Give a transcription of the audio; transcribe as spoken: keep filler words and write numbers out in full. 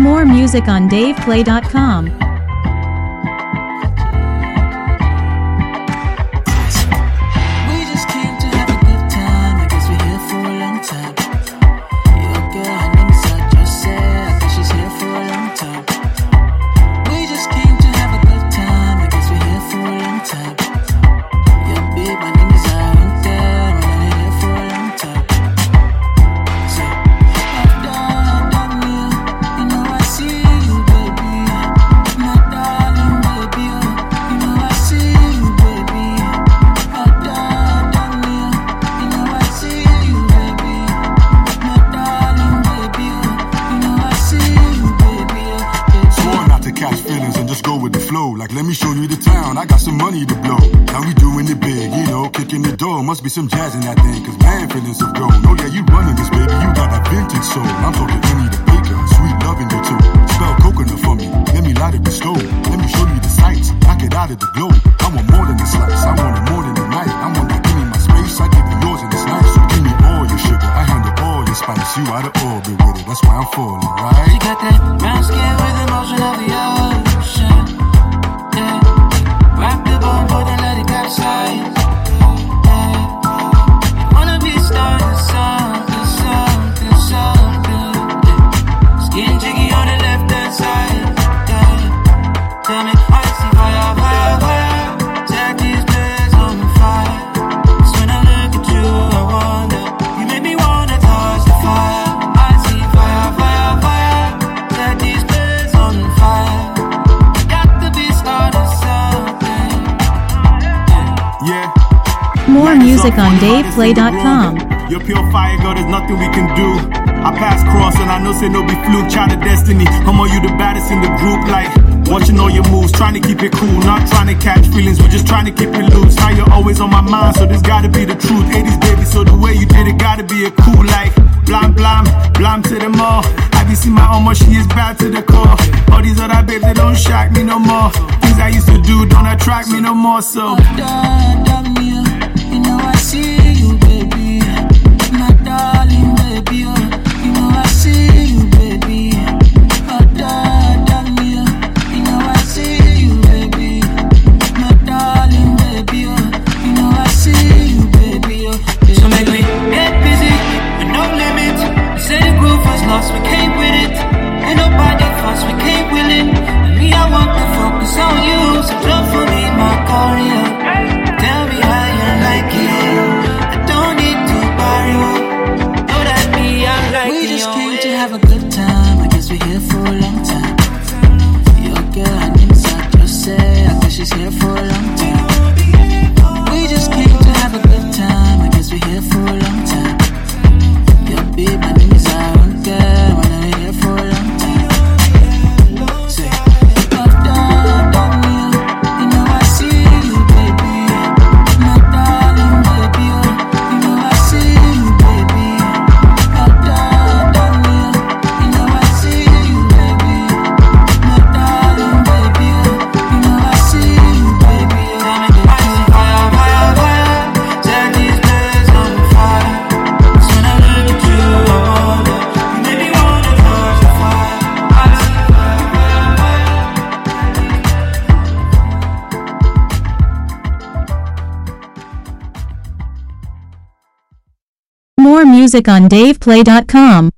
More music on dave play dot com. Like, let me show you the town, I got some money to blow. Now we doing it big, you know, kicking the door. Must be some jazz in that thing, cause man, feelings of gold. Oh yeah, you running this, baby, you got that vintage soul. I'm talking Annie the baker, sweet loving you too. Spell coconut for me, let me light up the stove. Let me show you the sights, knock it out of the globe. I want more than a slice, I want it more than a night. I want that, give me my space, I give you yours and it's nice. So give me all your sugar, I handle all your spice. You out of orbit with it, that's why I'm falling, right? She got that brown skin with emotion of the ocean. Rock the boat, boat and let it capsize. Yeah. Wanna be starting something, something, something. Yeah. Skin jiggy on the left hand side. Yeah. Tell me, I see fire, fire, fire. Set these days on fire. Cause when I look at you, I wonder. You make me wanna touch the fire. I see fire, fire, fire. Set these days on fire. Got to be starting something. Yeah. More music on dave play dot com. You're pure fire, girl, there's nothing we can do. I pass cross and I know say no be fluke, child of destiny. Come on, you the baddest in the group, like watching all your moves, trying to keep it cool, not trying to catch feelings, we're just trying to keep it loose. Now you're always on my mind, so this gotta be the truth. eighties baby, so the way you did it gotta be a cool, like blam blam, blam to them all. Have you seen my own, she is bad to the core. All these other babes, they don't shock me no more. Things I used to do don't attract me no more, so you know I see you, baby. My darling, baby. You know I see you, baby. Oh, darling, you know I see you, baby. My darling, baby. You know I see you, baby. So make me get busy with no limits. You say the groove was lost, we came with it. Ain't nobody fuss, we came with it. And me, I want to focus on you. So jump for me, my career. Tell me how you like it. I don't need to borrow. Know that me, I like it. We just came to have a good time. I guess we're here for a long time. Your girl, her name's Jose. I guess she's here for a long time. We just came to have a good time. I guess we're here for a long time. Your babe, my name is Aaron Girl. When I'm here for a long time. Say, oh, da, da, you know I see you, baby. My darling, baby, you know I see you, baby. Oh, da, da, you know I see you, baby. My darling, baby, you know I see you, baby. Tell me, I see fire, fire, fire. Set these days on fire. Cause when I look at you, I wonder. You make me wanna touch the fire. I see fire, fire, fire. More music on dave play dot com.